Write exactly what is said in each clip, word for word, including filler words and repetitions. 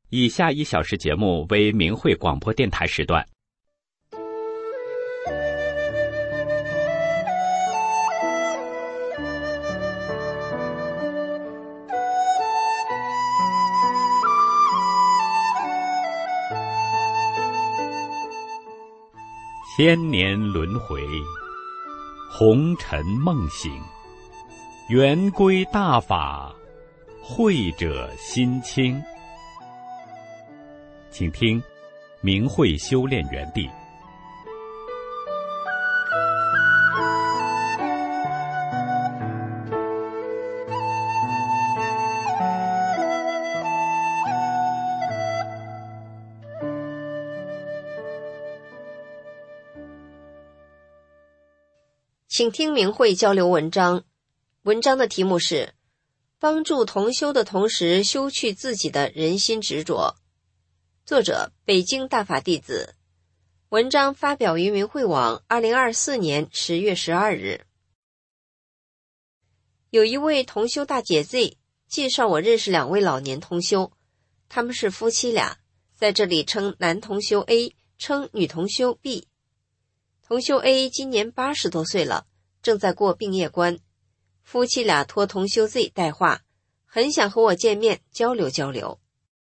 以下一小时节目为明慧广播电台时段。千年轮回，红尘梦醒，圆规大法，慧者心清。请听明慧修炼园地。 请听明慧交流文章，文章的题目是帮助同修的同时修去自己的人心执着，作者北京大法弟子，文章发表于明慧网二零二四年十月十二日。有一位同修大姐 Z 介绍我认识两位老年同修，他们是夫妻俩，在这里称男同修 A， 称女同修 B。同修 A 今年八十多岁了，正在过病业关，夫妻俩托同修 Z 带话，很想和我见面交流交流。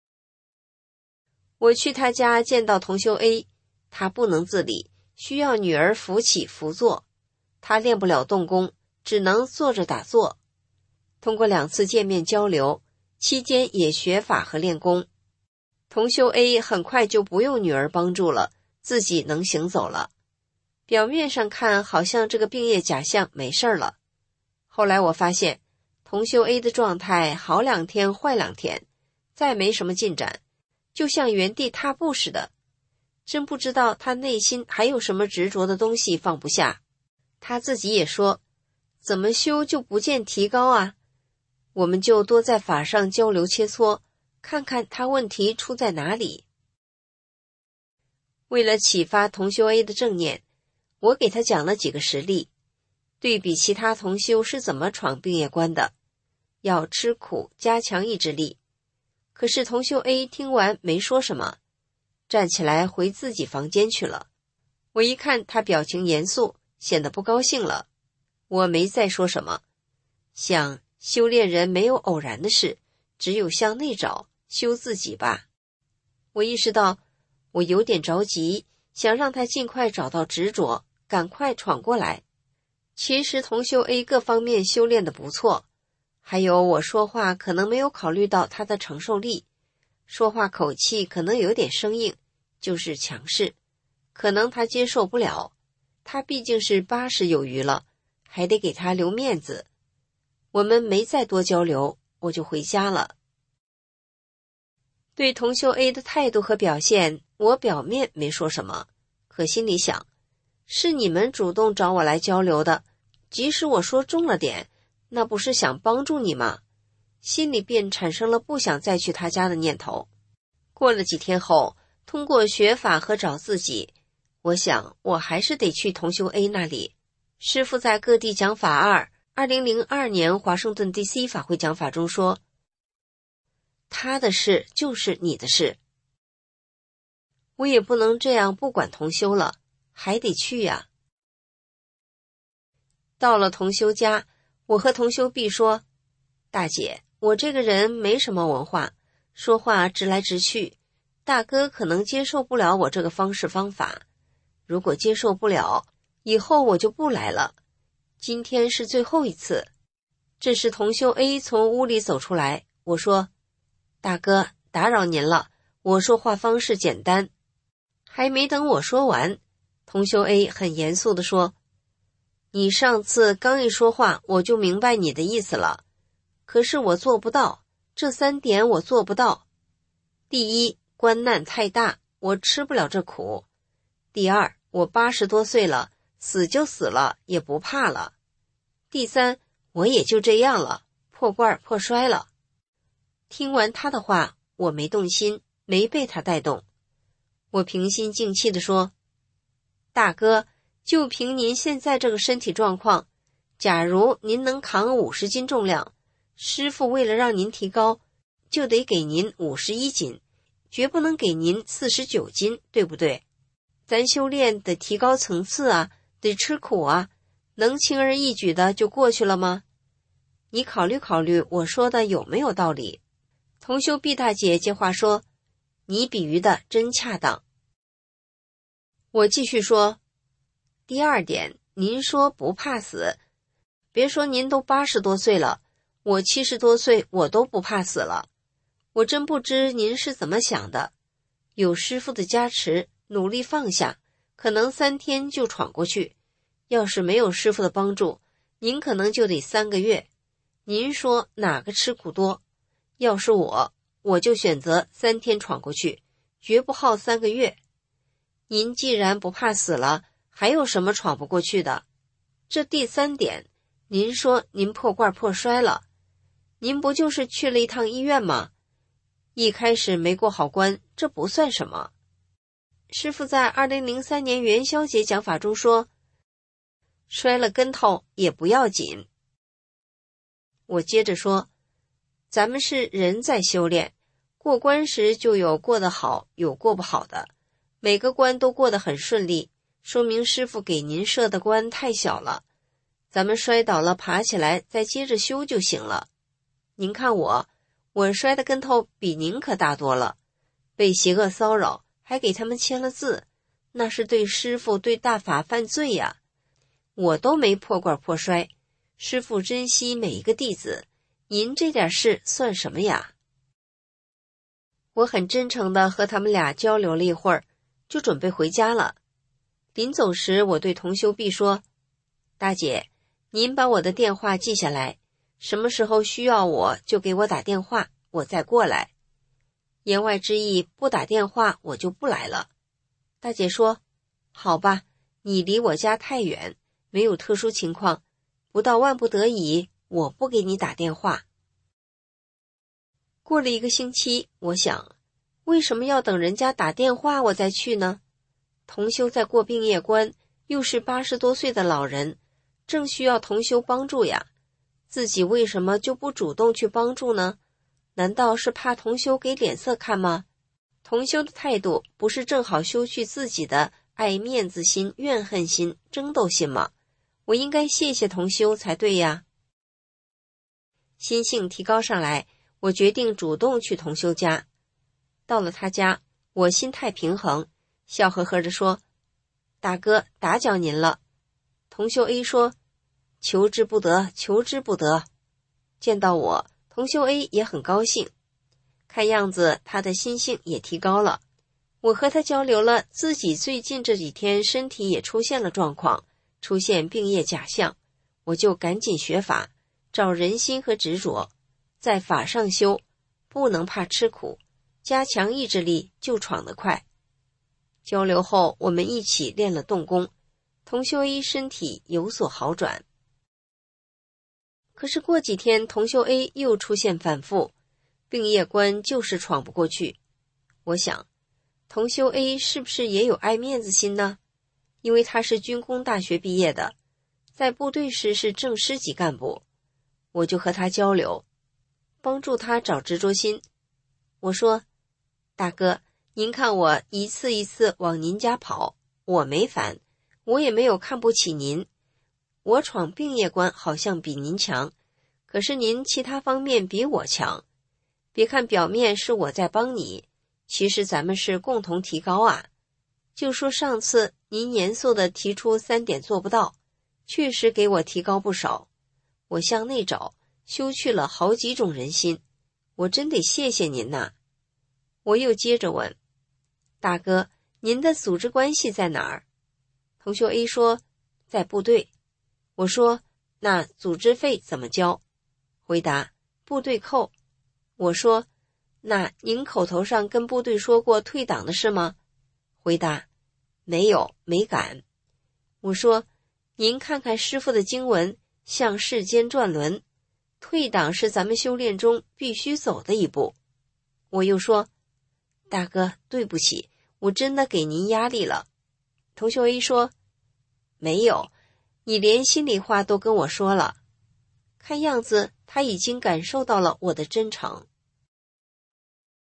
我去他家见到同修 A， 他不能自理，需要女儿扶起扶坐，他练不了动功，只能坐着打坐。通过两次见面交流，期间也学法和练功，同修 A 很快就不用女儿帮助了，自己能行走了。表面上看好像这个病业假象没事儿了，后来我发现同修 A 的状态好两天坏两天，再没什么进展，就像原地踏步似的，真不知道他内心还有什么执着的东西放不下。他自己也说，怎么修就不见提高啊？我们就多在法上交流切磋，看看他问题出在哪里。为了启发同修 A 的正念，我给他讲了几个实例，对比其他同修是怎么闯病业关的，要吃苦加强意志力。可是同修 A 听完没说什么，站起来回自己房间去了。我一看他表情严肃，显得不高兴了，我没再说什么，想修炼人没有偶然的事，只有向内找，修自己吧。我意识到我有点着急，想让他尽快找到执着，赶快闯过来。其实同修 A 各方面修炼得不错，还有我说话可能没有考虑到他的承受力，说话口气可能有点生硬，就是强势，可能他接受不了，他毕竟是八十有余了，还得给他留面子。我们没再多交流，我就回家了。对同修 A 的态度和表现，我表面没说什么，可心里想，是你们主动找我来交流的，即使我说重了点，那不是想帮助你吗？心里便产生了不想再去他家的念头。过了几天后，通过学法和找自己，我想我还是得去同修 A 那里。师父在各地讲法二二零零二年华盛顿 D C 法会讲法中说，他的事就是你的事。我也不能这样不管同修了，还得去呀。到了同修家，我和同修 B 说，大姐，我这个人没什么文化，说话直来直去，大哥可能接受不了我这个方式方法，如果接受不了，以后我就不来了，今天是最后一次。这时同修 A 从屋里走出来，我说，大哥，打扰您了，我说话方式简单。还没等我说完，同修 A 很严肃地说，你上次刚一说话，我就明白你的意思了，可是我做不到，这三点我做不到。第一，关难太大，我吃不了这苦。第二，我八十多岁了，死就死了，也不怕了。第三，我也就这样了，破罐破摔了。听完他的话，我没动心，没被他带动。我平心静气地说，大哥，就凭您现在这个身体状况，假如您能扛五十斤重量，师父为了让您提高，就得给您五十一斤， 绝不能给您四十九斤，对不对？咱修炼得提高层次啊，得吃苦啊，能轻而易举的就过去了吗？你考虑考虑我说的有没有道理？同修毕大姐接话说，你比喻的真恰当。我继续说，第二点，您说不怕死，别说您都八十多岁了，我七十多岁我都不怕死了。我真不知您是怎么想的，有师父的加持，努力放下，可能三天就闯过去，要是没有师父的帮助，您可能就得三个月。您说哪个吃苦多？要是我，我就选择三天闯过去，绝不耗三个月。您既然不怕死了，还有什么闯不过去的？这第三点，您说您破罐破摔了，您不就是去了一趟医院吗？一开始没过好关，这不算什么。师父在二零零三年元宵节讲法中说，摔了跟头也不要紧。我接着说，咱们是人在修炼，过关时就有过得好，有过不好的，每个关都过得很顺利，说明师父给您设的关太小了，咱们摔倒了爬起来再接着修就行了。您看我，我摔的跟头比您可大多了，被邪恶骚扰，还给他们签了字，那是对师父对大法犯罪呀！我都没破罐破摔，师父珍惜每一个弟子，您这点事算什么呀？我很真诚地和他们俩交流了一会儿，就准备回家了。临走时，我对同修毕说，大姐，您把我的电话记下来，什么时候需要我就给我打电话，我再过来。言外之意，不打电话我就不来了。大姐说，好吧，你离我家太远，没有特殊情况，不到万不得已，我不给你打电话。过了一个星期，我想，为什么要等人家打电话我再去呢？同修在过病业关，又是八十多岁的老人，正需要同修帮助呀，自己为什么就不主动去帮助呢？难道是怕同修给脸色看吗？同修的态度不是正好修去自己的爱面子心、怨恨心、争斗心吗？我应该谢谢同修才对呀。心性提高上来，我决定主动去同修家。到了他家，我心态平衡，笑呵呵地说，大哥打搅您了。同修 A 说，求之不得，求之不得。见到我，同修 A 也很高兴，看样子他的心性也提高了。我和他交流了自己最近这几天身体也出现了状况，出现病业假象，我就赶紧学法，找人心和执着，在法上修，不能怕吃苦，加强意志力就闯得快。交流后，我们一起练了动功，同修 A 身体有所好转。可是过几天，同修 A 又出现反复，病业关就是闯不过去。我想，同修 A 是不是也有爱面子心呢？因为他是军工大学毕业的，在部队时是正师级干部。我就和他交流，帮助他找执着心。我说，大哥，您看我一次一次往您家跑，我没烦，我也没有看不起您。我闯病业关好像比您强，可是您其他方面比我强。别看表面是我在帮你，其实咱们是共同提高啊。就说上次您严肃地提出三点做不到，确实给我提高不少。我向内找，修去了好几种人心，我真得谢谢您呐。我又接着问，大哥，您的组织关系在哪儿？同修 A 说，在部队。我说，那组织费怎么交？回答，部队扣。我说，那您口头上跟部队说过退党的事吗？回答，没有，没敢。我说，您看看师父的经文，向世间转轮，退党是咱们修炼中必须走的一步。我又说，大哥，对不起，我真的给您压力了。同修 A 说，没有，你连心里话都跟我说了。看样子他已经感受到了我的真诚。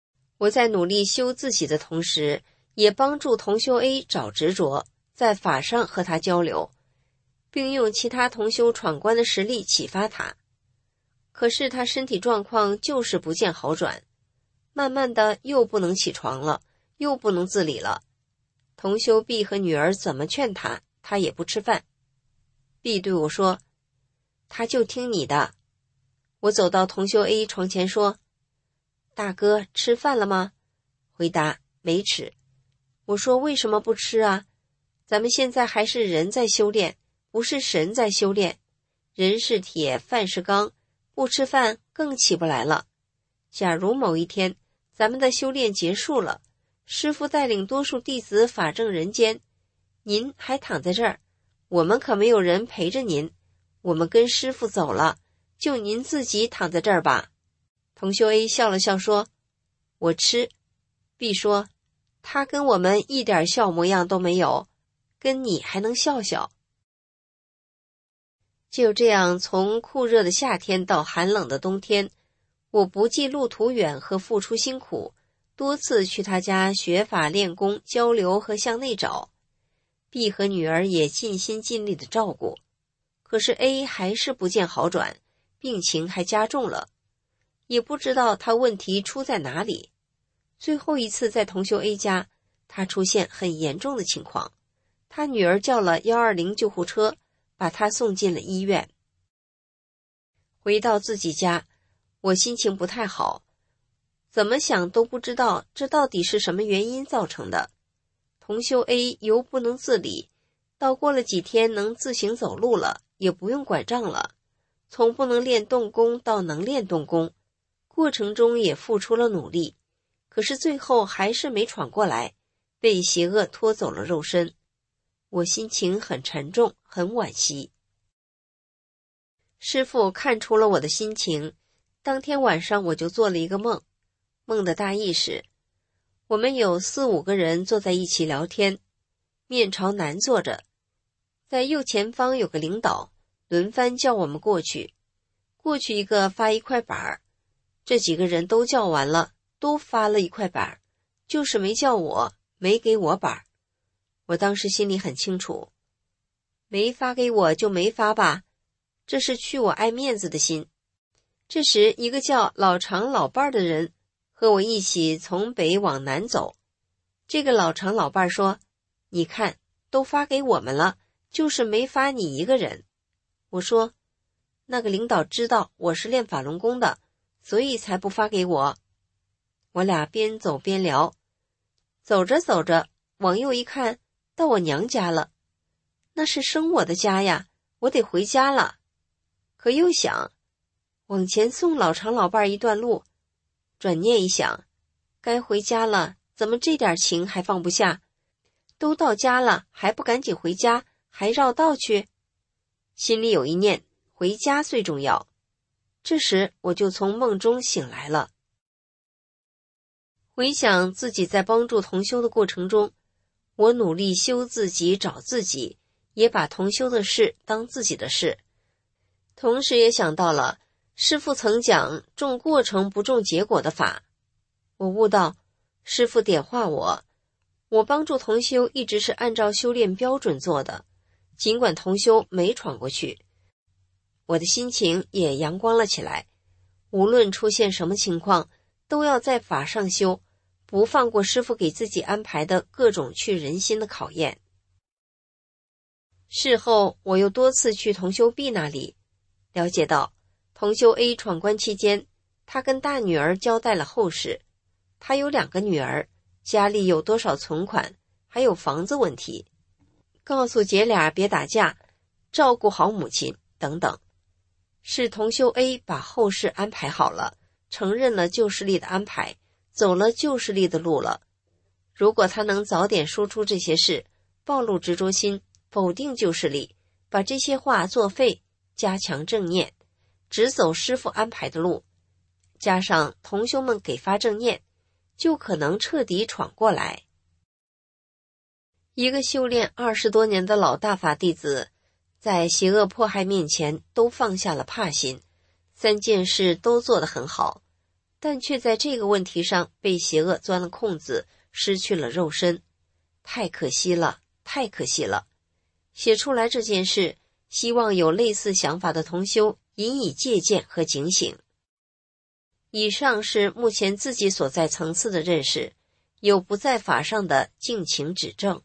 我在努力修自己的同时，也帮助同修 A 找执着，在法上和他交流，并用其他同修闯关的实力启发他。可是他身体状况就是不见好转，慢慢的又不能起床了，又不能自理了。同修 B 和女儿怎么劝他，他也不吃饭。B 对我说，他就听你的。我走到同修 A 床前说，大哥，吃饭了吗？回答，没吃。我说，为什么不吃啊？咱们现在还是人在修炼，不是神在修炼。人是铁，饭是钢，不吃饭更起不来了。假如某一天咱们的修炼结束了，师父带领多数弟子法正人间，您还躺在这儿，我们可没有人陪着您，我们跟师父走了，就您自己躺在这儿吧。同修 A 笑了笑说，我吃。 B 说，他跟我们一点笑模样都没有，跟你还能笑笑。就这样，从酷热的夏天到寒冷的冬天，我不计路途远和付出辛苦，多次去他家学法练功交流和向内找。 B 和女儿也尽心尽力的照顾，可是 A 还是不见好转，病情还加重了，也不知道他问题出在哪里。最后一次在同修 A 家，他出现很严重的情况，他女儿叫了一二零救护车，把他送进了医院。回到自己家，我心情不太好，怎么想都不知道这到底是什么原因造成的。同修 A 由不能自理，到过了几天能自行走路了，也不用拐杖了，从不能练动功到能练动功，过程中也付出了努力，可是最后还是没闯过来，被邪恶拖走了肉身。我心情很沉重，很惋惜。师父看出了我的心情，当天晚上我就做了一个梦，梦的大意是，我们有四五个人坐在一起聊天，面朝南坐着，在右前方有个领导，轮番叫我们过去，过去一个发一块板，这几个人都叫完了，都发了一块板，就是没叫我，没给我板。我当时心里很清楚，没发给我就没发吧，这是去我爱面子的心。这时一个叫老长老伴的人和我一起从北往南走，这个老长老伴说，你看都发给我们了，就是没发你一个人。我说，那个领导知道我是练法轮功的，所以才不发给我。我俩边走边聊，走着走着往右一看，到我娘家了，那是生我的家呀，我得回家了。可又想往前送老长老伴一段路，转念一想，该回家了，怎么这点情还放不下？都到家了还不赶紧回家，还绕道去？心里有一念，回家最重要。这时我就从梦中醒来了。回想自己在帮助同修的过程中，我努力修自己找自己，也把同修的事当自己的事，同时也想到了师父曾讲重过程不重结果的法。我悟到师父点化我，我帮助同修一直是按照修炼标准做的，尽管同修没闯过去，我的心情也阳光了起来，无论出现什么情况，都要在法上修，不放过师父给自己安排的各种去人心的考验。事后我又多次去同修 B 那里，了解到同修 A 闯关期间，他跟大女儿交代了后事，他有两个女儿，家里有多少存款，还有房子问题，告诉姐俩别打架，照顾好母亲等等。是同修 A 把后事安排好了，承认了旧势力的安排，走了旧势力的路了。如果他能早点说出这些事，暴露执着心，否定旧势力，把这些话作废，加强正念，只走师父安排的路，加上同修们给发正念，就可能彻底闯过来。一个修炼二十多年的老大法弟子，在邪恶迫害面前都放下了怕心，三件事都做得很好， 但却在这个问题上被邪恶钻了空子，失去了肉身。太可惜了，太可惜了。写出来这件事，希望有类似想法的同修引以借鉴和警醒。以上是目前自己所在层次的认识，有不在法上的敬请指正。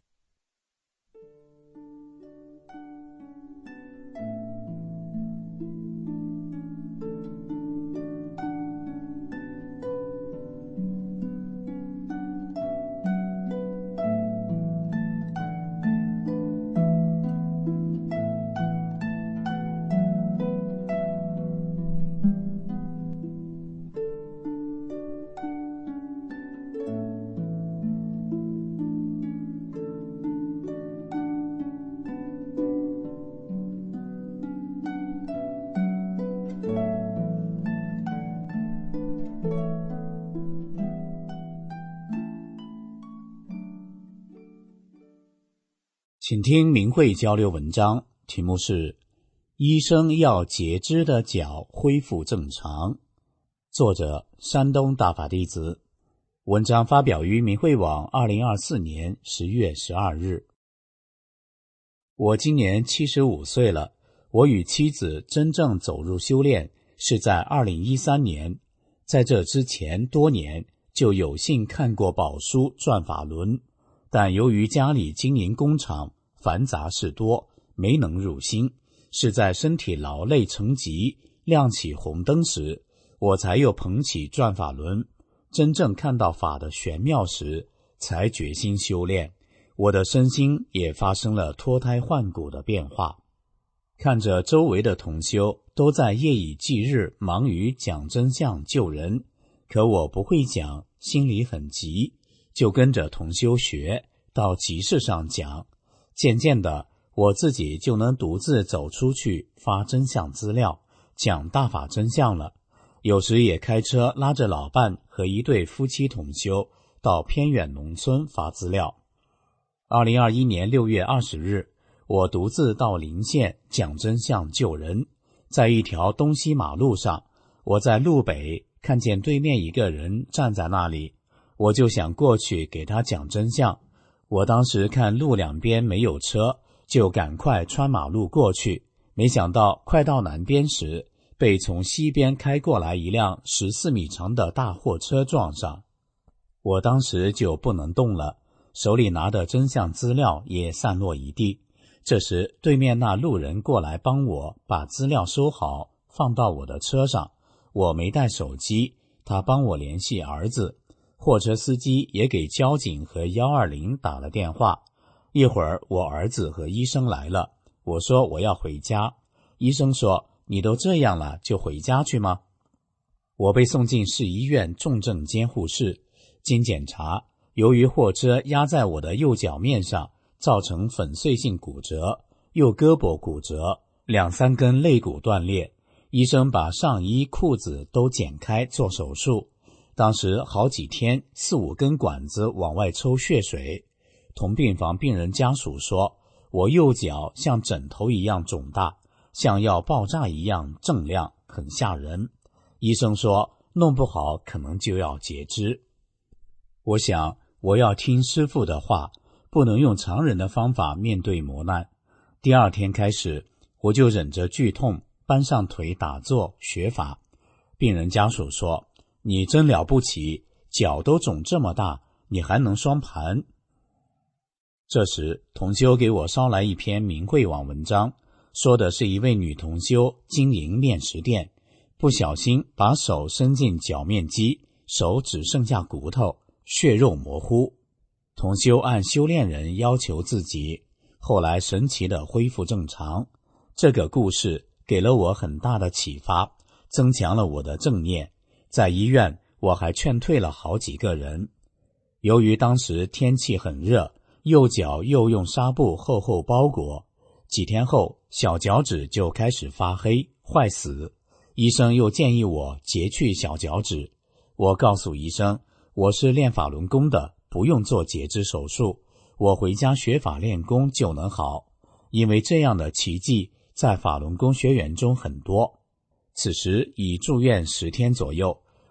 请听明慧交流文章，题目是医生要截肢的脚恢复正常，作者山东大法弟子。文章发表于明慧网二零二四年十月十二日。我今年七十五岁了，我与妻子真正走入修炼是在二零一三年，在这之前多年就有幸看过宝书转法轮，但由于家里经营工厂，繁杂事多，没能入心，是在身体劳累成疾，亮起红灯时，我才又捧起转法轮，真正看到法的玄妙时，才决心修炼。我的身心也发生了脱胎换骨的变化。看着周围的同修都在夜以继日忙于讲真相救人，可我不会讲，心里很急，就跟着同修学，到集市上讲。渐渐的，我自己就能独自走出去发真相资料，讲大法真相了。有时也开车拉着老伴和一对夫妻同修到偏远农村发资料。二零二一年六月二十日，我独自到临县讲真相救人。在一条东西马路上，我在路北看见对面一个人站在那里，我就想过去给他讲真相。我当时看路两边没有车，就赶快穿马路过去，没想到快到南边时，被从西边开过来一辆十四米长的大货车撞上。我当时就不能动了，手里拿的真相资料也散落一地。这时对面那路人过来帮我把资料收好，放到我的车上。我没带手机，他帮我联系儿子。货车司机也给交警和一二零打了电话。一会儿我儿子和医生来了，我说我要回家。医生说，你都这样了，就回家去吗？我被送进市医院重症监护室，经检查，由于货车压在我的右脚面上，造成粉碎性骨折，右胳膊骨折，两三根肋骨断裂。医生把上衣裤子都剪开做手术。当时好几天，四五根管子往外抽血水。同病房病人家属说，我右脚像枕头一样肿大，像要爆炸一样锃亮，很吓人。医生说，弄不好可能就要截肢。我想，我要听师父的话，不能用常人的方法面对磨难。第二天开始，我就忍着剧痛，搬上腿打坐学法。病人家属说，你真了不起，脚都肿这么大，你还能双盘。这时同修给我捎来一篇明慧网文章，说的是一位女同修经营面食店，不小心把手伸进脚面肌，手只剩下骨头，血肉模糊。同修按修炼人要求自己，后来神奇地恢复正常。这个故事给了我很大的启发，增强了我的正念。在医院，我还劝退了好几个人。由于当时天气很热，右脚又用纱布厚厚包裹，几天后小脚趾就开始发黑坏死。医生又建议我截去小脚趾。我告诉医生，我是练法轮功的，不用做截肢手术，我回家学法练功就能好。因为这样的奇迹在法轮功学员中很多。此时已住院十天左右，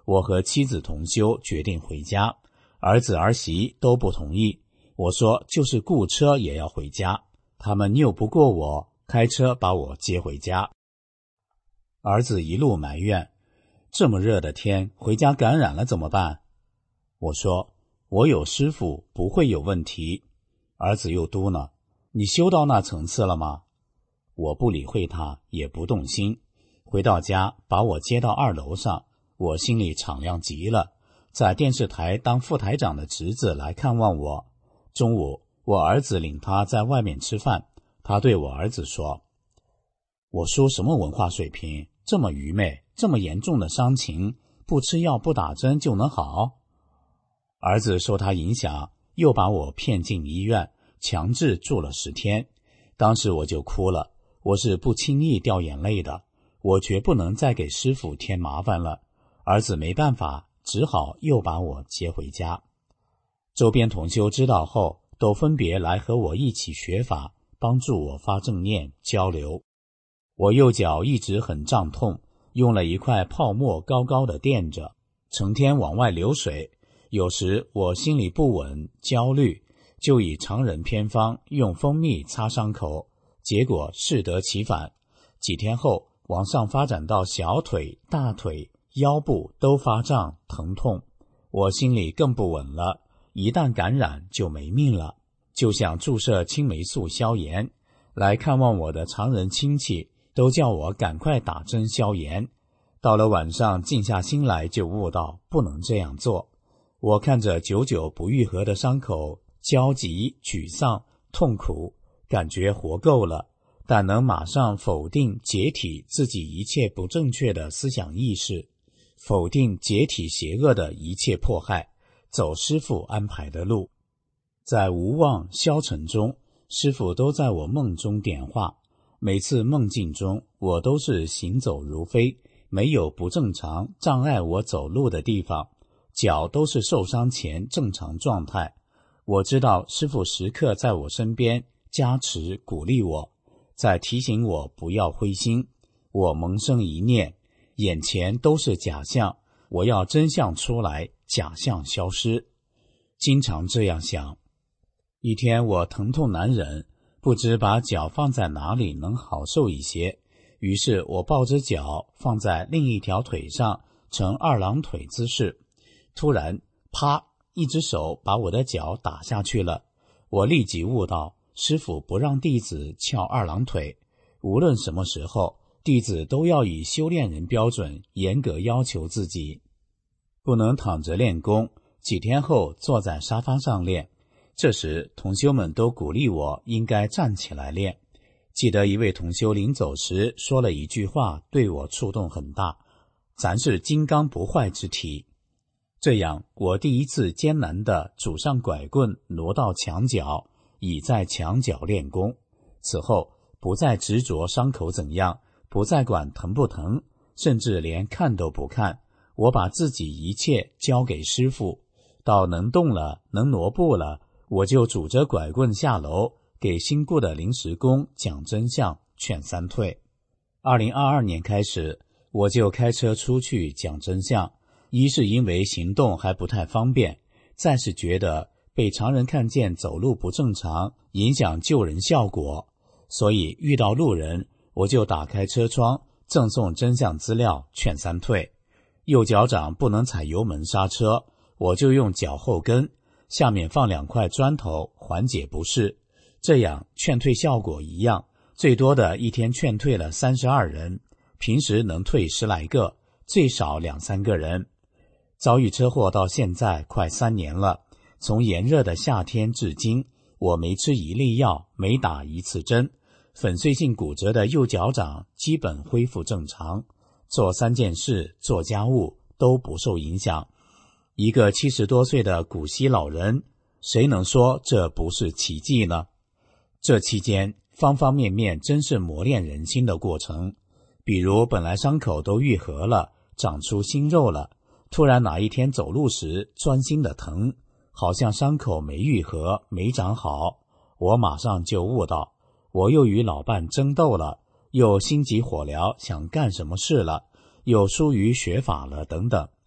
我和妻子同修决定回家，儿子儿媳都不同意。我说就是雇车也要回家，他们拗不过我，开车把我接回家。儿子一路埋怨，这么热的天，回家感染了怎么办？我说我有师父，不会有问题。儿子又嘟囔，你修到那层次了吗？我不理会他，也不动心。回到家，把我接到二楼上，我心里敞亮极了。在电视台当副台长的侄子来看望我。中午，我儿子领他在外面吃饭，他对我儿子说，我叔什么文化水平，这么愚昧，这么严重的伤情，不吃药不打针就能好？儿子受他影响，又把我骗进医院，强制住了十天。当时我就哭了，我是不轻易掉眼泪的，我绝不能再给师父添麻烦了。儿子没办法，只好又把我接回家。周边同修知道后，都分别来和我一起学法，帮助我发正念交流。我右脚一直很胀痛，用了一块泡沫高高的垫着，成天往外流水。有时我心里不稳焦虑，就以常人偏方用蜂蜜擦伤口，结果适得其反。几天后，往上发展到小腿、大腿、腰部都发胀疼痛，我心里更不稳了，一旦感染就没命了，就想注射青霉素消炎。来看望我的常人亲戚都叫我赶快打针消炎。到了晚上静下心来，就悟到不能这样做。我看着久久不愈合的伤口，焦急、沮丧、痛苦，感觉活够了，但能马上否定解体自己一切不正确的思想意识，否定解体邪恶的一切迫害，走师父安排的路。在无望消沉中，师父都在我梦中点化，每次梦境中我都是行走如飞，没有不正常障碍我走路的地方，脚都是受伤前正常状态。我知道师父时刻在我身边加持鼓励我，在提醒我不要灰心。我萌生一念，眼前都是假象，我要真相出来，假象消失。经常这样想。一天我疼痛难忍，不知把脚放在哪里能好受一些，于是我抱着脚放在另一条腿上，呈二郎腿姿势。突然啪，一只手把我的脚打下去了。我立即悟到，师父不让弟子翘二郎腿，无论什么时候，弟子都要以修炼人标准严格要求自己，不能躺着练功，几天后坐在沙发上练。这时同修们都鼓励我应该站起来练。记得一位同修临走时说了一句话，对我触动很大，咱是金刚不坏之体。这样我第一次艰难地拄上拐棍，挪到墙角，倚在墙角练功。此后不再执着伤口怎样，不再管疼不疼，甚至连看都不看，我把自己一切交给师父。到能动了，能挪步了，我就拄着拐棍下楼，给新雇的临时工讲真相，劝三退。二零二二年开始，我就开车出去讲真相。一是因为行动还不太方便，再是觉得被常人看见走路不正常，影响救人效果，所以遇到路人，我就打开车窗，赠送真相资料，劝三退。右脚掌不能踩油门刹车，我就用脚后跟，下面放两块砖头，缓解不适。这样劝退效果一样，最多的一天劝退了三十二人，平时能退十来个，最少两三个人。遭遇车祸到现在快三年了，从炎热的夏天至今，我没吃一粒药，没打一次针，粉碎性骨折的右脚掌基本恢复正常，做三件事，做家务都不受影响。一个七十多岁的古稀老人，谁能说这不是奇迹呢？这期间方方面面真是磨练人心的过程。比如本来伤口都愈合了，长出新肉了，突然哪一天走路时钻心的疼，好像伤口没愈合，没长好。我马上就悟到，我又与老伴争斗了，又心急火燎想干什么事了，又疏于学法了等等。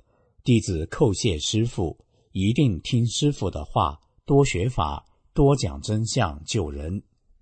弟子叩谢师父，一定听师父的话，多学法，多讲真相，救人。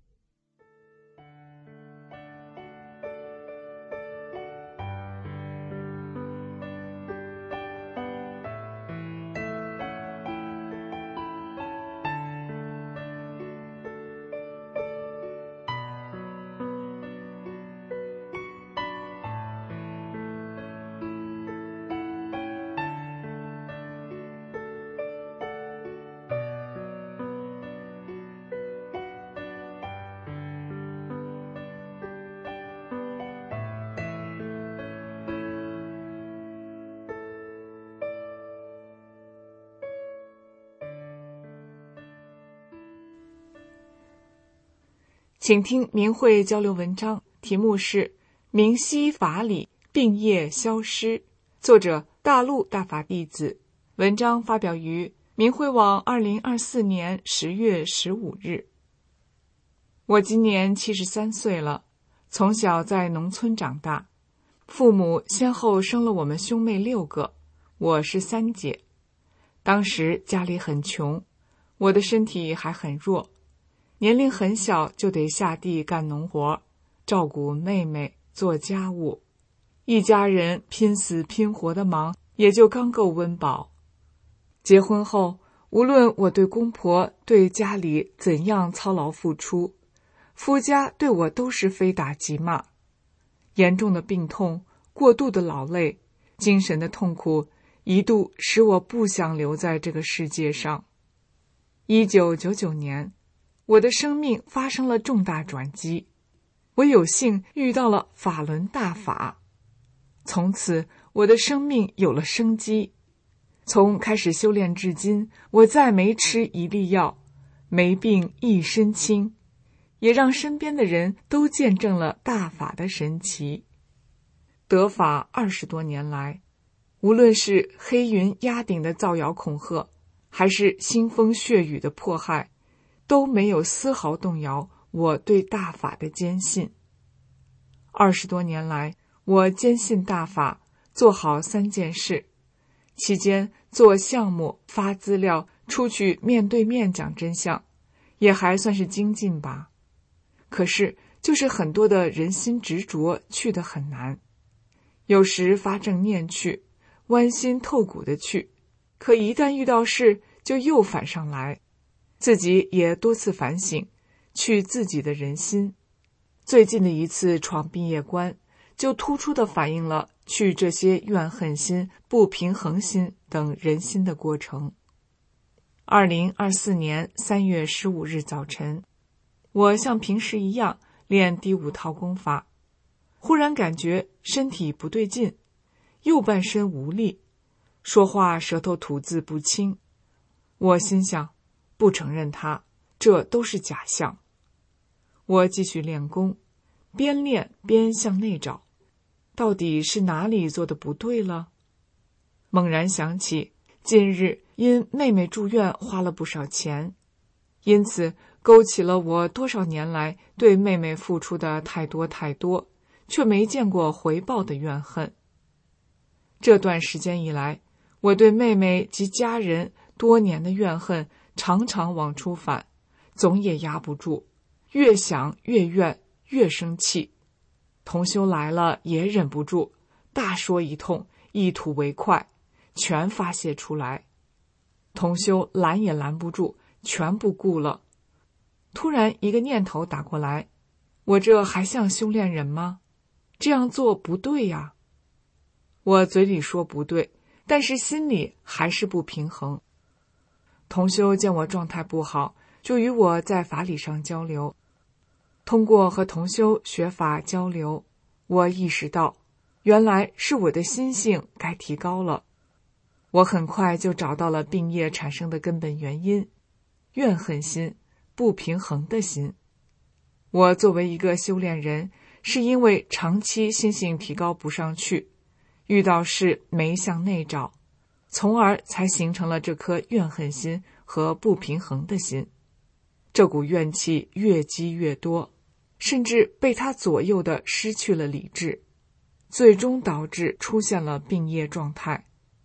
请听明慧交流文章，题目是《明晰法理，病业消失》，作者大陆大法弟子。文章发表于明慧网二零二四年十月十五日。我今年七十三岁了，从小在农村长大，父母先后生了我们兄妹六个，我是三姐。当时家里很穷，我的身体还很弱，年龄很小就得下地干农活，照顾妹妹，做家务，一家人拼死拼活的忙，也就刚够温饱。结婚后，无论我对公婆对家里怎样操劳付出，夫家对我都是非打即骂。严重的病痛，过度的劳累，精神的痛苦，一度使我不想留在这个世界上。一九九九年，我的生命发生了重大转机，我有幸遇到了法轮大法，从此我的生命有了生机。从开始修炼至今，我再没吃一粒药，没病一身轻，也让身边的人都见证了大法的神奇。得法二十多年来，无论是黑云压顶的造谣恐吓，还是腥风血雨的迫害，都没有丝毫动摇我对大法的坚信。二十多年来，我坚信大法，做好三件事，期间做项目、发资料、出去面对面讲真相，也还算是精进吧。可是就是很多的人心执着去得很难，有时发正念去，剜心透骨的去，可一旦遇到事就又反上来。自己也多次反省，去自己的人心。最近的一次闯毕业关，就突出地反映了去这些怨恨心、不平衡心等人心的过程。二零二四年三月十五日早晨，我像平时一样练第五套功法，忽然感觉身体不对劲，右半身无力，说话舌头吐字不清。我心想，不承认它，这都是假象。我继续练功，边练边向内找，到底是哪里做的不对了？猛然想起，近日因妹妹住院花了不少钱，因此勾起了我多少年来对妹妹付出的太多太多，却没见过回报的怨恨。这段时间以来，我对妹妹及家人多年的怨恨常常往出反，总也压不住，越想越怨，越生气。同修来了也忍不住，大说一通，一吐为快，全发泄出来。同修拦也拦不住，全不顾了。突然一个念头打过来，我这还像修炼人吗？这样做不对呀。我嘴里说不对，但是心里还是不平衡。同修见我状态不好，就与我在法理上交流。通过和同修学法交流，我意识到，原来是我的心性该提高了。我很快就找到了病业产生的根本原因，怨恨心，不平衡的心。我作为一个修炼人，是因为长期心性提高不上去，遇到事没向内找，从而才形成了这颗怨恨心和不平衡的心。这股怨气越积越多，甚至被它左右的失去了理智，最终导致出现了病业状态。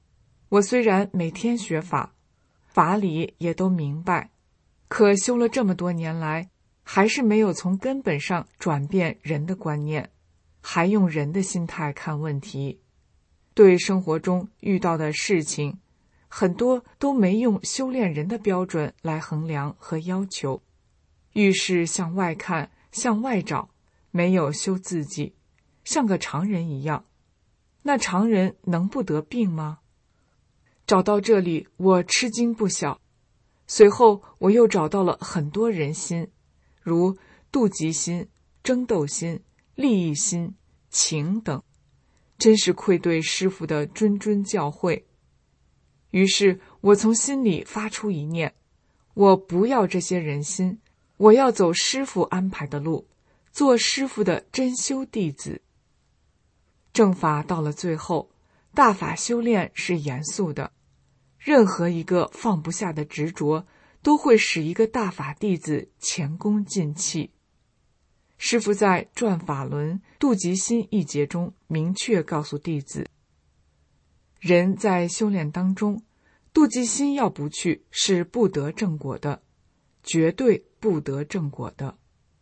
我虽然每天学法，法理也都明白，可修了这么多年来，还是没有从根本上转变人的观念，还用人的心态看问题。对生活中遇到的事情，很多都没用修炼人的标准来衡量和要求，遇事向外看，向外找，没有修自己，像个常人一样。那常人能不得病吗？找到这里，我吃惊不小。随后我又找到了很多人心，如妒忌心、争斗心、利益心、情等，真是愧对师父的谆谆教诲。于是我从心里发出一念，我不要这些人心，我要走师父安排的路，做师父的真修弟子。正法到了最后，大法修炼是严肃的，任何一个放不下的执着，都会使一个大法弟子前功尽弃。师父在《转法轮妒忌心》一节中明确告诉弟子，人在修炼当中，妒忌心要不去，是不得正果的，绝对不得正果的。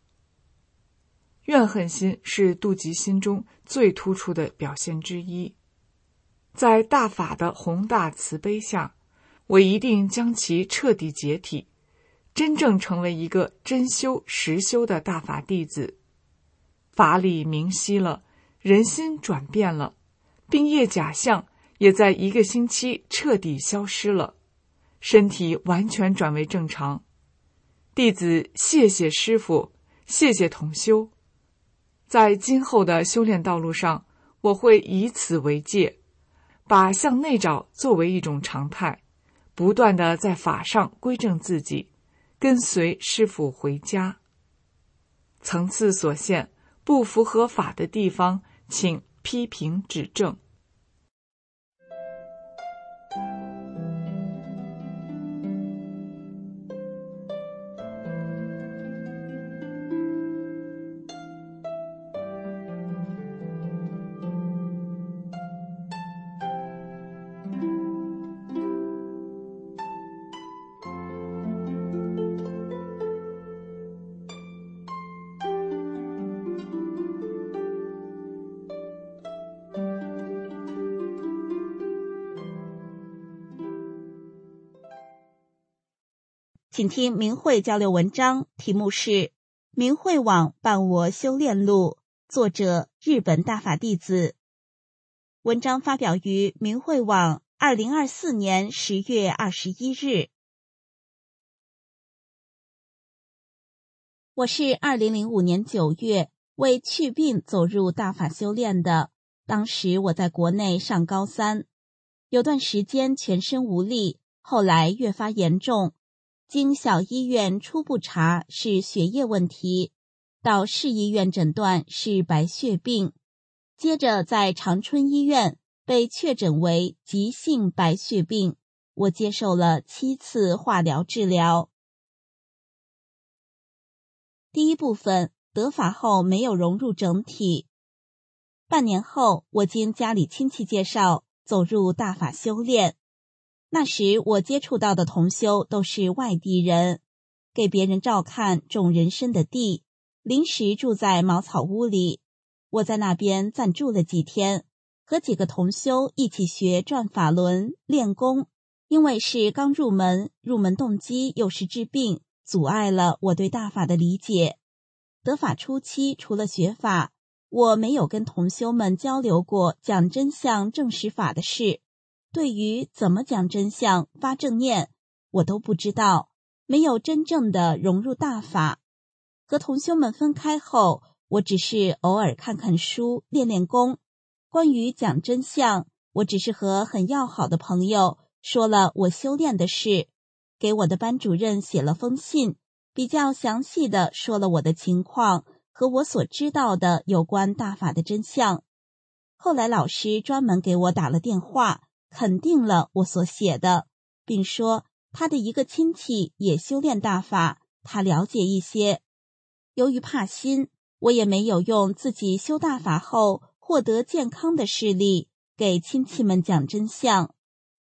怨恨心是妒忌心中最突出的表现之一。在大法的宏大慈悲下，我一定将其彻底解体，真正成为一个真修实修的大法弟子。法理明晰了，人心转变了，病业假象也在一个星期彻底消失了，身体完全转为正常。弟子谢谢师父，谢谢同修。在今后的修炼道路上，我会以此为戒，把向内找作为一种常态，不断地在法上归正自己，跟随师父回家。层次所限，不符合法的地方，请批评指正。 请听明慧交流文章，题目是《明慧网伴我修炼路》，作者日本大法弟子。文章发表于明慧网二零二四年十月二十一日。我是二零零五年九月为祛病走入大法修炼的，当时我在国内上高三，有段时间全身无力，后来越发严重。经小医院初步查是血液问题，到市医院诊断是白血病，接着在长春医院被确诊为急性白血病，我接受了七次化疗治疗。第一部分，得法后没有融入整体。半年后，我经家里亲戚介绍走入大法修炼。那时我接触到的同修都是外地人，给别人照看种人参的地，临时住在茅草屋里。我在那边暂住了几天，和几个同修一起学转法轮练功。因为是刚入门，入门动机又是治病，阻碍了我对大法的理解。得法初期，除了学法，我没有跟同修们交流过讲真相证实法的事。对于怎么讲真相、发正念，我都不知道，没有真正的融入大法。和同修们分开后，我只是偶尔看看书、练练功。关于讲真相，我只是和很要好的朋友说了我修炼的事，给我的班主任写了封信，比较详细的说了我的情况和我所知道的有关大法的真相。后来老师专门给我打了电话，肯定了我所写的，并说他的一个亲戚也修炼大法，他了解一些。由于怕心，我也没有用自己修大法后获得健康的事例给亲戚们讲真相。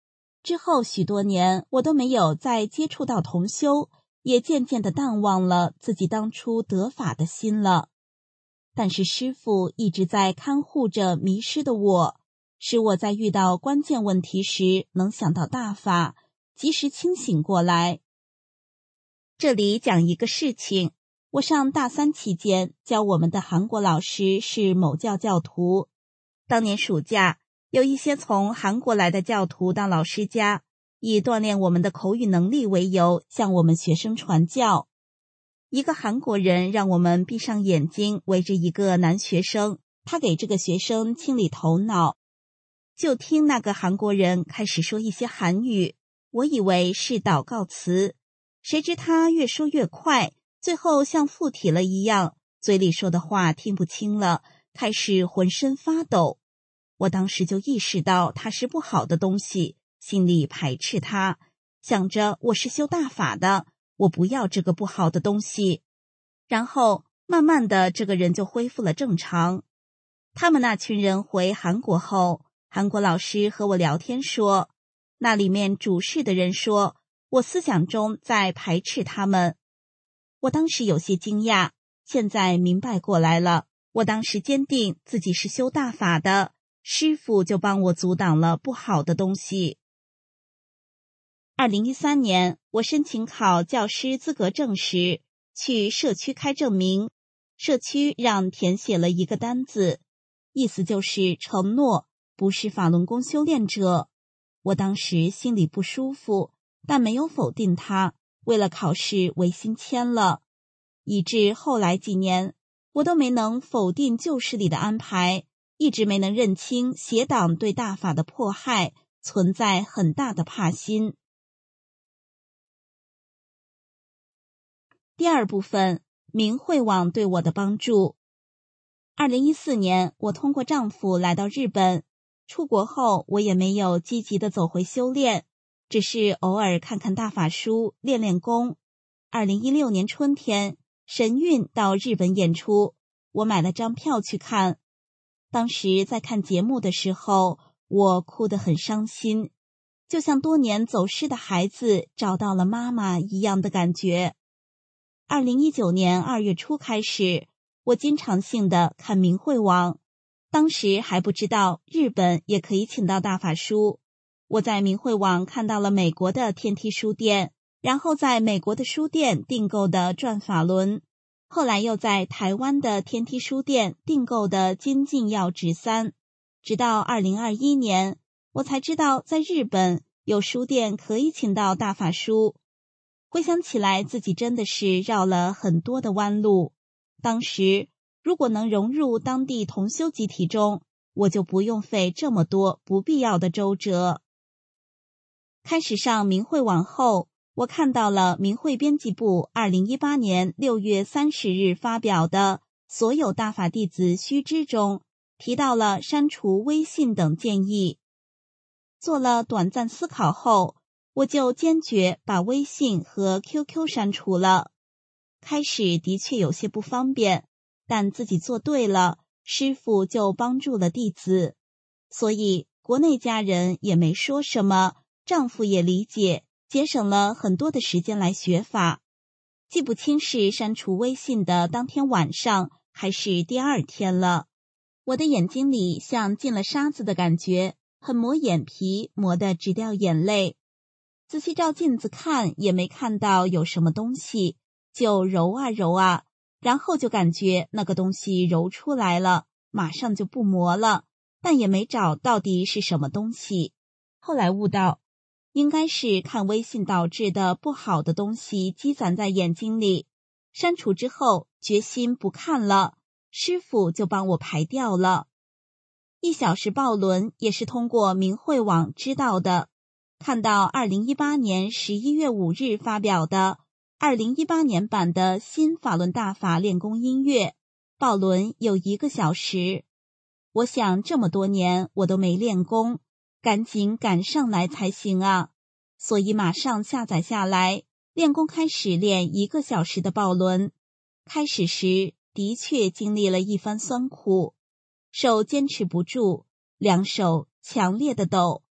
之后许多年，我都没有再接触到同修，也渐渐地淡忘了自己当初得法的心了。但是师父一直在看护着迷失的我，使我在遇到关键问题时能想到大法，及时清醒过来。这里讲一个事情，我上大三期间教我们的韩国老师是某教教徒。当年暑假，有一些从韩国来的教徒到老师家，以锻炼我们的口语能力为由，向我们学生传教。一个韩国人让我们闭上眼睛，围着一个男学生，他给这个学生清理头脑。就听那个韩国人开始说一些韩语，我以为是祷告词，谁知他越说越快，最后像附体了一样，嘴里说的话听不清了，开始浑身发抖。我当时就意识到它是不好的东西，心里排斥它，想着我是修大法的，我不要这个不好的东西。然后慢慢的这个人就恢复了正常。他们那群人回韩国后，韩国老师和我聊天说，那里面主事的人说我思想中在排斥他们。我当时有些惊讶，现在明白过来了，我当时坚定自己是修大法的，师父就帮我阻挡了不好的东西。二零一三年，我申请考教师资格证时，去社区开证明，社区让填写了一个单子，意思就是承诺不是法轮功修炼者。我当时心里不舒服，但没有否定它，为了考试违心签了，以致后来几年，我都没能否定旧事里的安排，一直没能认清邪党对大法的迫害，存在很大的怕心。第二部分，明慧网对我的帮助。二零一四年，我通过丈夫来到日本，出国后我也没有积极的走回修炼，只是偶尔看看大法书，练练功。二零一六年春天，神韵到日本演出，我买了张票去看。当时在看节目的时候，我哭得很伤心，就像多年走失的孩子找到了妈妈一样的感觉。二零一九年二月初开始，我经常性的看明慧网，当时还不知道日本也可以请到大法书。我在明慧网看到了美国的天梯书店，然后在美国的书店订购的转法轮，后来又在台湾的天梯书店订购的精进要旨三，直到二零二一年，我才知道在日本有书店可以请到大法书。回想起来，自己真的是绕了很多的弯路。当时如果能融入当地同修集体中，我就不用费这么多不必要的周折。开始上明慧网后，我看到了明慧编辑部二零一八年六月三十日发表的所有大法弟子须知中，提到了删除微信等建议。做了短暂思考后，我就坚决把微信和 Q Q 删除了。开始的确有些不方便，但自己做对了，师父就帮助了弟子，所以国内家人也没说什么，丈夫也理解，节省了很多的时间来学法。记不清是删除微信的当天晚上还是第二天了，我的眼睛里像进了沙子的感觉，很磨眼皮，磨得直掉眼泪。仔细照镜子看也没看到有什么东西，就揉啊揉啊，然后就感觉那个东西揉出来了，马上就不磨了，但也没找到底是什么东西。后来悟到，应该是看微信导致的不好的东西积攒在眼睛里，删除之后决心不看了，师父就帮我排掉了。一小时报轮也是通过明慧网知道的，看到二零一八年十一月五日发表的二零一八年版的新法轮大法练功音乐，报轮有一个小时。我想这么多年我都没练功，赶紧赶上来才行啊，所以马上下载下来，练功开始练一个小时的报轮。开始时的确经历了一番酸苦，手坚持不住，两手强烈的抖，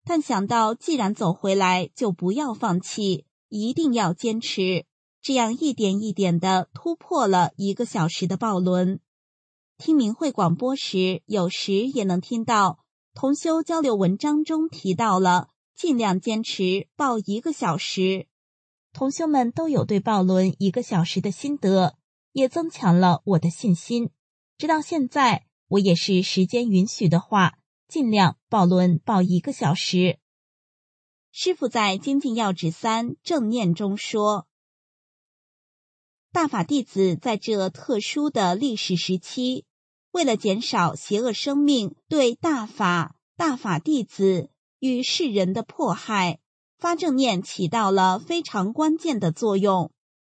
但想到既然走回来，就不要放弃，一定要坚持，这样一点一点地突破了一个小时的报轮。听明慧广播时，有时也能听到同修交流文章中提到了尽量坚持报一个小时。同修们都有对报轮一个小时的心得，也增强了我的信心。直到现在，我也是时间允许的话，尽量报轮报一个小时。师父在《精进要旨三正念》中说，大法弟子在这特殊的历史时期，为了减少邪恶生命对大法、大法弟子与世人的迫害，发正念起到了非常关键的作用。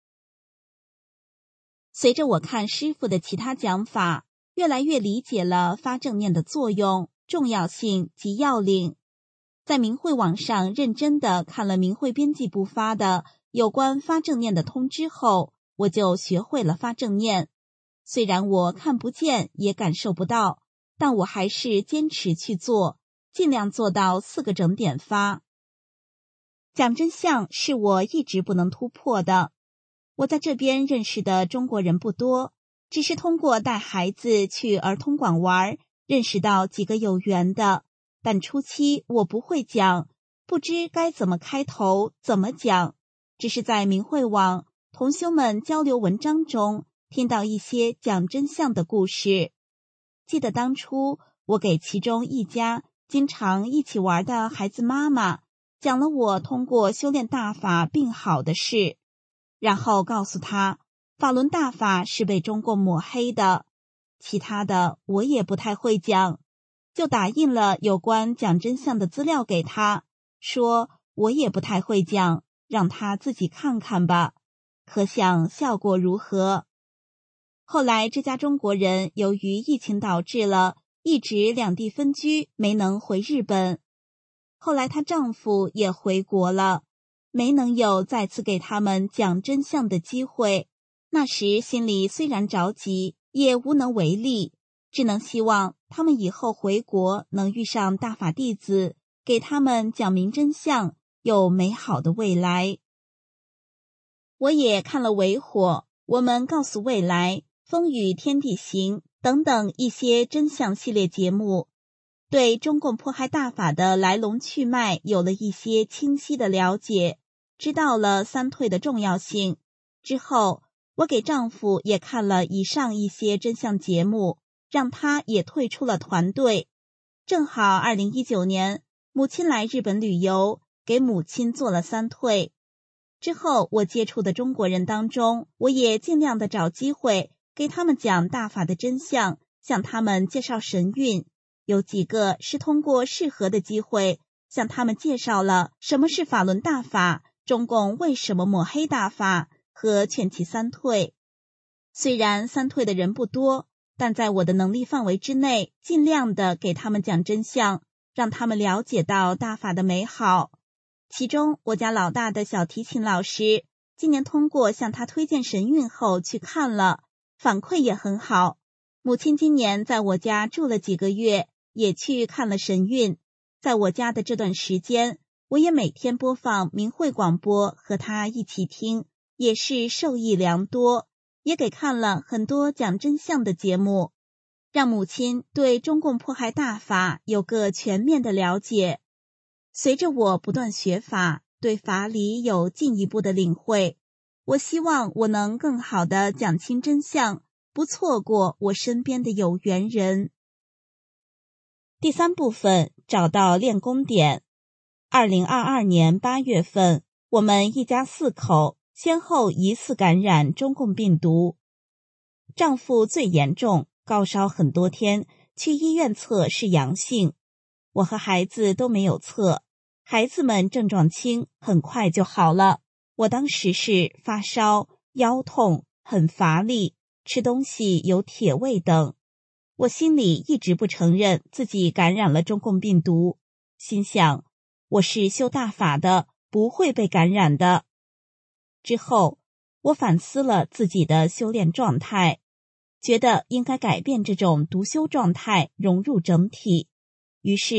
随着我看师父的其他讲法，越来越理解了发正念的作用、重要性及要领。在明慧网上认真地看了明慧编辑部发的有关发正念的通知后，我就学会了发正念。虽然我看不见也感受不到，但我还是坚持去做，尽量做到四个整点发。讲真相是我一直不能突破的。我在这边认识的中国人不多，只是通过带孩子去儿童馆玩，认识到几个有缘的。但初期我不会讲，不知该怎么开头，怎么讲，只是在明慧网同修们交流文章中听到一些讲真相的故事。记得当初我给其中一家经常一起玩的孩子妈妈讲了我通过修炼大法病好的事，然后告诉他法轮大法是被中共抹黑的，其他的我也不太会讲，就打印了有关讲真相的资料给他，说我也不太会讲，让他自己看看吧，可想效果如何。后来这家中国人由于疫情导致了一直两地分居，没能回日本。后来她丈夫也回国了，没能有再次给他们讲真相的机会。那时心里虽然着急，也无能为力，只能希望他们以后回国能遇上大法弟子，给他们讲明真相，有美好的未来。我也看了维火、我们告诉未来、风雨天地行等等一些真相系列节目，对中共迫害大法的来龙去脉有了一些清晰的了解，知道了三退的重要性。之后我给丈夫也看了以上一些真相节目，让他也退出了团队。正好二零一九年母亲来日本旅游，给母亲做了三退。之后我接触的中国人当中，我也尽量的找机会给他们讲大法的真相，向他们介绍神韵。有几个是通过适合的机会向他们介绍了什么是法轮大法，中共为什么抹黑大法和劝其三退。虽然三退的人不多，但在我的能力范围之内，尽量的给他们讲真相，让他们了解到大法的美好。其中我家老大的小提琴老师今年通过向他推荐神韵后去看了，反馈也很好。母亲今年在我家住了几个月，也去看了神韵。在我家的这段时间，我也每天播放明慧广播和他一起听，也是受益良多，也给看了很多讲真相的节目，让母亲对中共迫害大法有个全面的了解。随着我不断学法，对法理有进一步的领会，我希望我能更好地讲清真相，不错过我身边的有缘人。第三部分，找到练功点。二零二二年八月份，我们一家四口先后疑似感染中共病毒。丈夫最严重，高烧很多天，去医院测是阳性。我和孩子都没有测，孩子们症状轻，很快就好了。我当时是发烧、腰痛、很乏力，吃东西有铁味等。我心里一直不承认自己感染了中共病毒，心想我是修大法的，不会被感染的。之后我反思了自己的修炼状态，觉得应该改变这种独修状态，融入整体。于是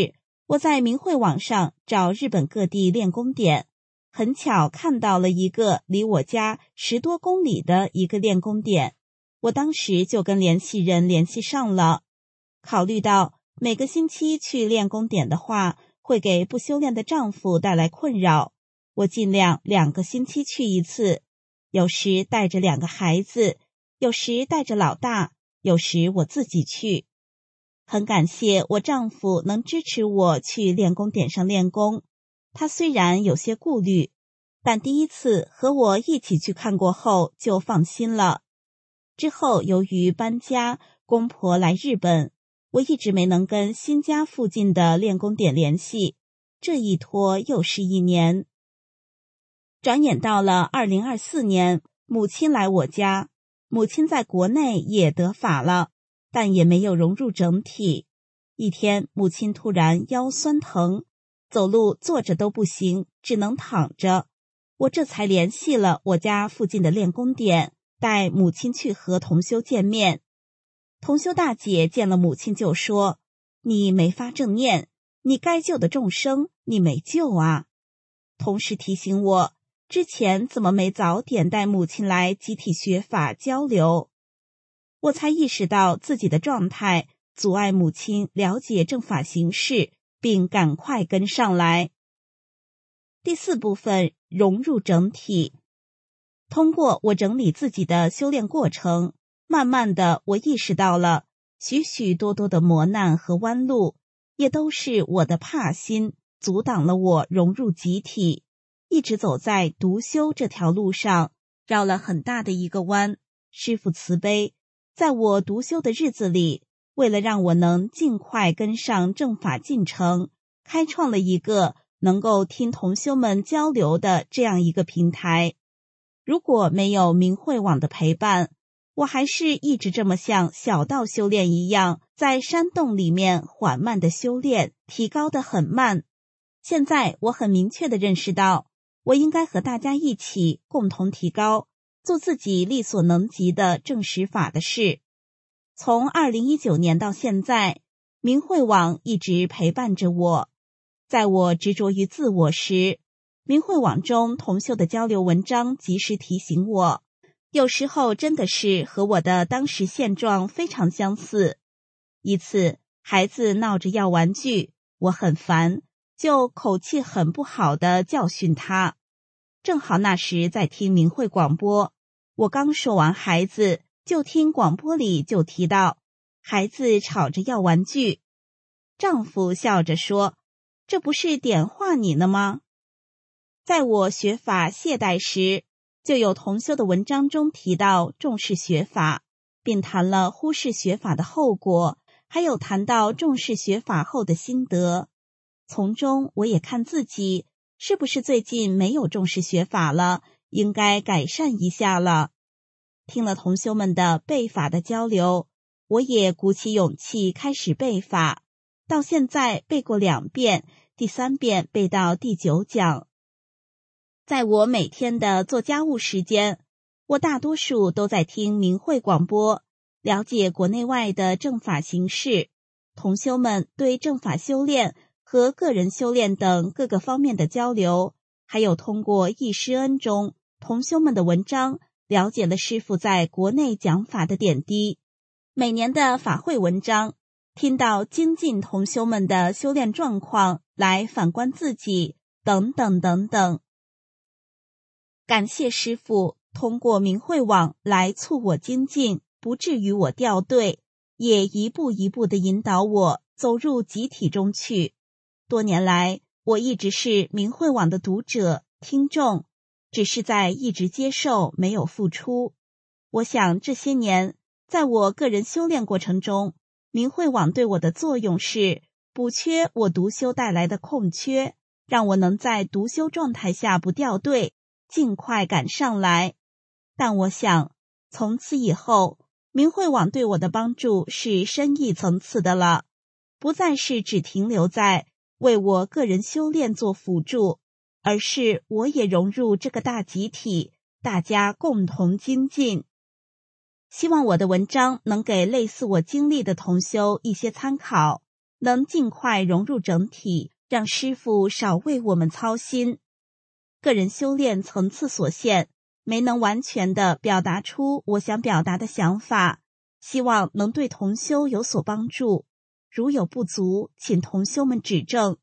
我在明慧网上找日本各地练功点，很巧看到了一个离我家十多公里的一个练功点，我当时就跟联系人联系上了。考虑到每个星期去练功点的话，会给不修炼的丈夫带来困扰，我尽量两个星期去一次，有时带着两个孩子，有时带着老大，有时我自己去。很感谢我丈夫能支持我去练功点上练功，他虽然有些顾虑，但第一次和我一起去看过后就放心了。之后由于搬家，公婆来日本，我一直没能跟新家附近的练功点联系，这一拖又是一年。转眼到了二零二四年，母亲来我家，母亲在国内也得法了，但也没有融入整体。一天，母亲突然腰酸疼，走路坐着都不行，只能躺着。我这才联系了我家附近的练功点，带母亲去和同修见面。同修大姐见了母亲就说：“你没发正念，你该救的众生你没救啊。”同时提醒我，之前怎么没早点带母亲来集体学法交流。我才意识到自己的状态阻碍母亲了解正法形式，并赶快跟上来。第四部分，融入整体。通过我整理自己的修炼过程，慢慢的我意识到了许许多多的磨难和弯路，也都是我的怕心阻挡了我融入集体，一直走在独修这条路上，绕了很大的一个弯。师父慈悲，在我独修的日子里，为了让我能尽快跟上正法进程，开创了一个能够听同修们交流的这样一个平台。如果没有明慧网的陪伴，我还是一直这么像小道修炼一样，在山洞里面缓慢的修炼，提高得很慢。现在我很明确地认识到，我应该和大家一起共同提高，做自己力所能及的正实法的事。从二零一九年到现在，明慧网一直陪伴着我。在我执着于自我时，明慧网中同修的交流文章及时提醒我，有时候真的是和我的当时现状非常相似。一次，孩子闹着要玩具，我很烦，就口气很不好地教训他。正好那时在听明慧广播，我刚说完孩子，就听广播里就提到孩子吵着要玩具。丈夫笑着说：“这不是点化你呢吗？”在我学法懈怠时，就有同修的文章中提到重视学法，并谈了忽视学法的后果，还有谈到重视学法后的心得。从中我也看自己是不是最近没有重视学法了，应该改善一下了。听了同修们的背法的交流，我也鼓起勇气开始背法，到现在背过两遍，第三遍背到第九讲。在我每天的做家务时间，我大多数都在听明慧广播，了解国内外的正法形式，同修们对正法修炼和个人修炼等各个方面的交流，还有通过易师恩中同修们的文章，了解了师父在国内讲法的点滴。每年的法会文章，听到精进同修们的修炼状况，来反观自己，等等等等。感谢师父通过明慧网来促我精进，不至于我掉队，也一步一步地引导我走入集体中去。多年来，我一直是明慧网的读者、听众，只是在一直接受，没有付出。我想这些年，在我个人修炼过程中，明慧网对我的作用是补缺我独修带来的空缺，让我能在独修状态下不掉队，尽快赶上来。但我想，从此以后，明慧网对我的帮助是深一层次的了，不再是只停留在为我个人修炼做辅助，而是我也融入这个大集体，大家共同精进。希望我的文章能给类似我经历的同修一些参考， 能尽快融入整体，让师父少为我们操心。个人修炼层次所限，没能完全地表达出我想表达的想法，希望能对同修有所帮助。如有不足，请同修们指正。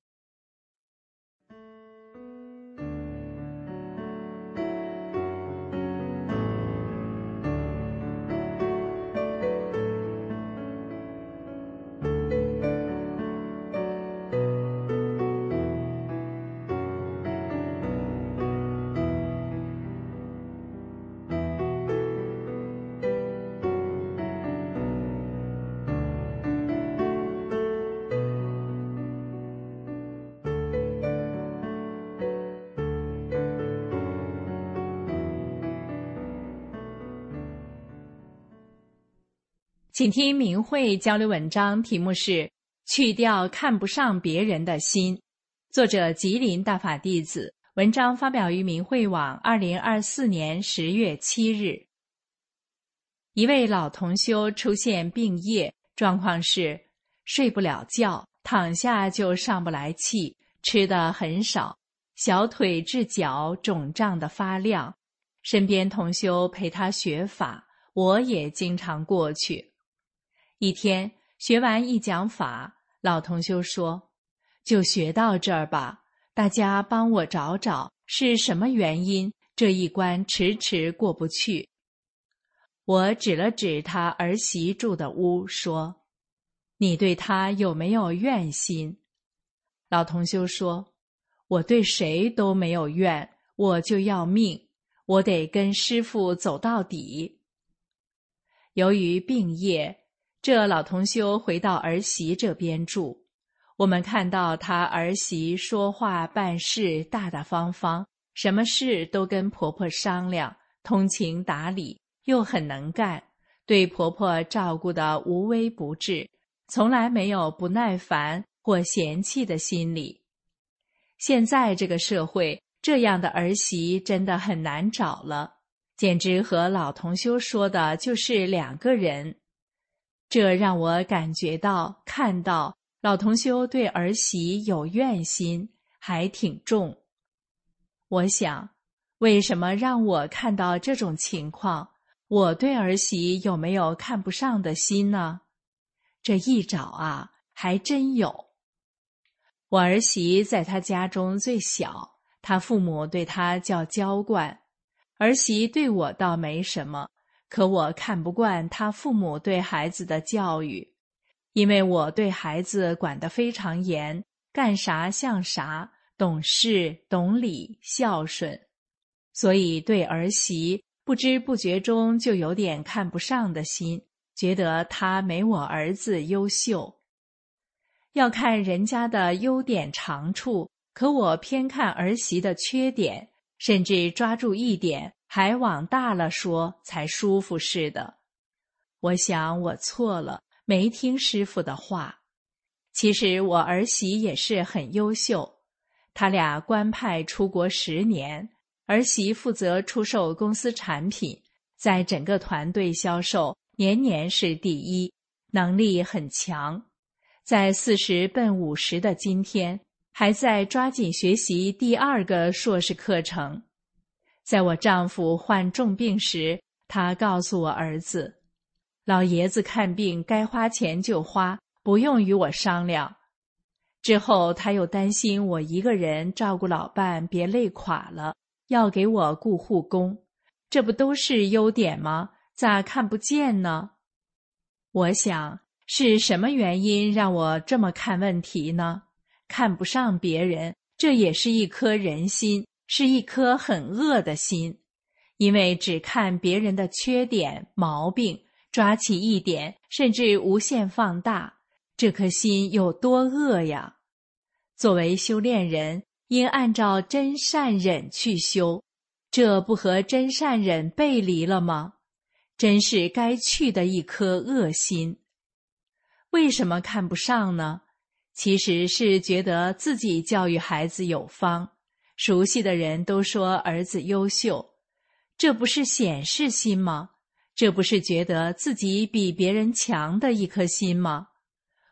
请听明慧交流文章，题目是去掉看不上别人的心，作者吉林大法弟子，文章发表于明慧网二零二四年十月七日。一位老同修出现病夜，状况是睡不了觉，躺下就上不来气，吃的很少，小腿至脚肿胀的发亮，身边同修陪他学法，我也经常过去。一天学完一讲法，老同修说，就学到这儿吧，大家帮我找找是什么原因，这一关迟迟过不去。我指了指他儿媳住的屋，说，你对他有没有怨心？老同修说，我对谁都没有怨，我就要命，我得跟师父走到底。由于病夜，这老同修回到儿媳这边住，我们看到他儿媳说话办事大大方方，什么事都跟婆婆商量，通情达理，又很能干，对婆婆照顾得无微不至，从来没有不耐烦或嫌弃的心理。现在这个社会，这样的儿媳真的很难找了，简直和老同修说的就是两个人。这让我感觉到看到老同修对儿媳有怨心，还挺重。我想，为什么让我看到这种情况，我对儿媳有没有看不上的心呢？这一找啊，还真有。我儿媳在她家中最小，她父母对她较娇惯，儿媳对我倒没什么，可我看不惯他父母对孩子的教育，因为我对孩子管得非常严，干啥像啥，懂事、懂礼、孝顺，所以对儿媳不知不觉中就有点看不上的心，觉得她没我儿子优秀。要看人家的优点长处，可我偏看儿媳的缺点，甚至抓住一点还往大了说才舒服似的。我想我错了，没听师父的话。其实我儿媳也是很优秀，他俩官派出国十年，儿媳负责出售公司产品，在整个团队销售年年是第一，能力很强。在四十奔五十的今天，还在抓紧学习第二个硕士课程。在我丈夫患重病时，他告诉我儿子，老爷子看病该花钱就花，不用与我商量。之后他又担心我一个人照顾老伴别累垮了，要给我雇护工，这不都是优点吗？咋看不见呢？我想，是什么原因让我这么看问题呢？看不上别人，这也是一颗人心，是一颗很恶的心，因为只看别人的缺点、毛病，抓起一点，甚至无限放大，这颗心有多恶呀！作为修炼人，应按照真善忍去修，这不和真善忍背离了吗？真是该去的一颗恶心。为什么看不上呢？其实是觉得自己教育孩子有方，熟悉的人都说儿子优秀，这不是显示心吗？这不是觉得自己比别人强的一颗心吗？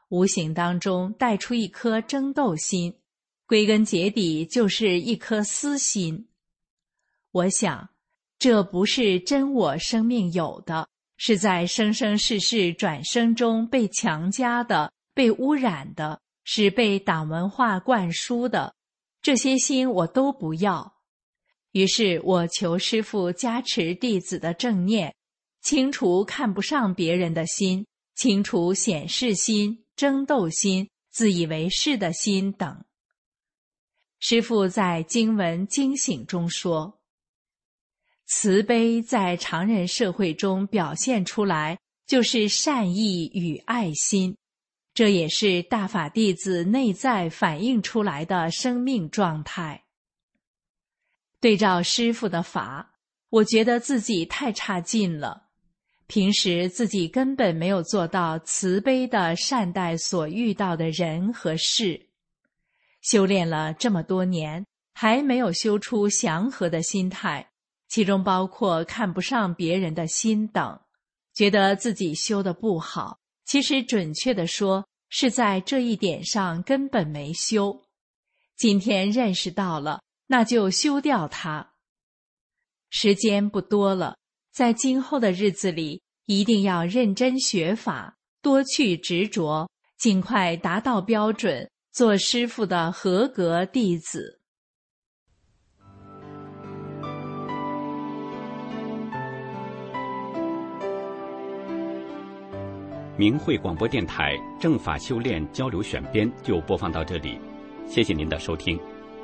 无形当中带出一颗争斗心，归根结底就是一颗私心。我想，这不是真我生命有的，是在生生世世转生中被强加的、被污染的，是被党文化灌输的。这些心我都不要。于是我求师父加持弟子的正念，清除看不上别人的心，清除显示心、争斗心、自以为是的心等。师父在经文惊醒中说，慈悲在常人社会中表现出来，就是善意与爱心，这也是大法弟子内在反映出来的生命状态。对照师父的法，我觉得自己太差劲了。平时自己根本没有做到慈悲地善待所遇到的人和事。修炼了这么多年，还没有修出祥和的心态，其中包括看不上别人的心等，觉得自己修得不好，其实准确地说，是在这一点上根本没修。今天认识到了，那就修掉它。时间不多了，在今后的日子里，一定要认真学法，多去执着，尽快达到标准，做师父的合格弟子。 明慧广播电台正法修炼交流选编就播放到这里，谢谢您的收听。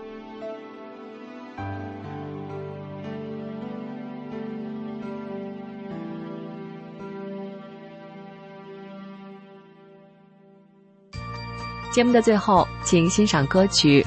节目的最后，请欣赏歌曲。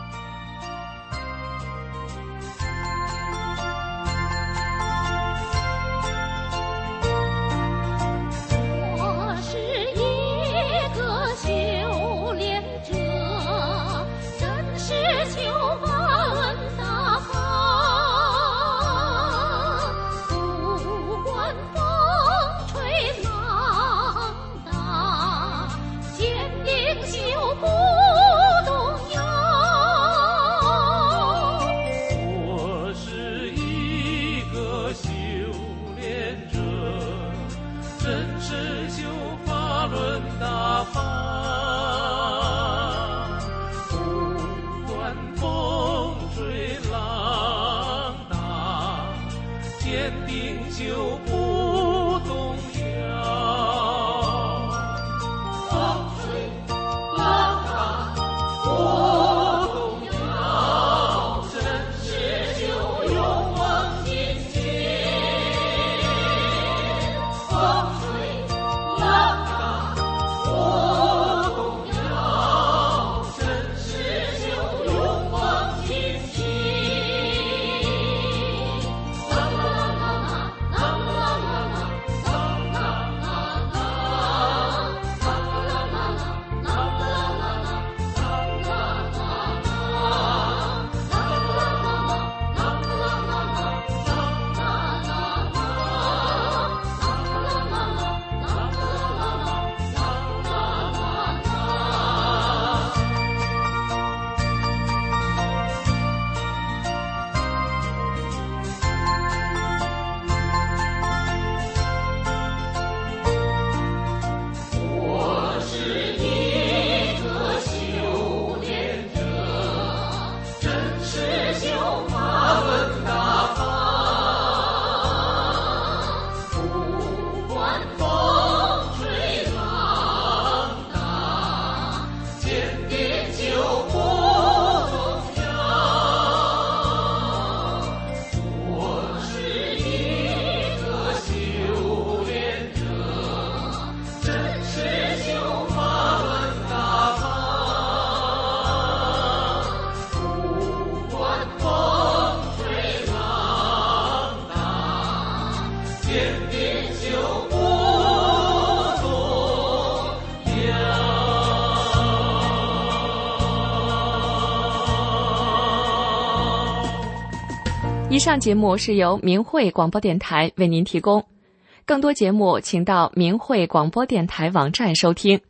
以上节目是由明慧广播电台为您提供，更多节目请到明慧广播电台网站收听。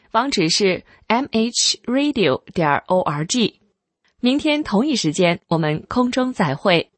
网址是 m h radio 点 org。明天同一时间我们空中再会。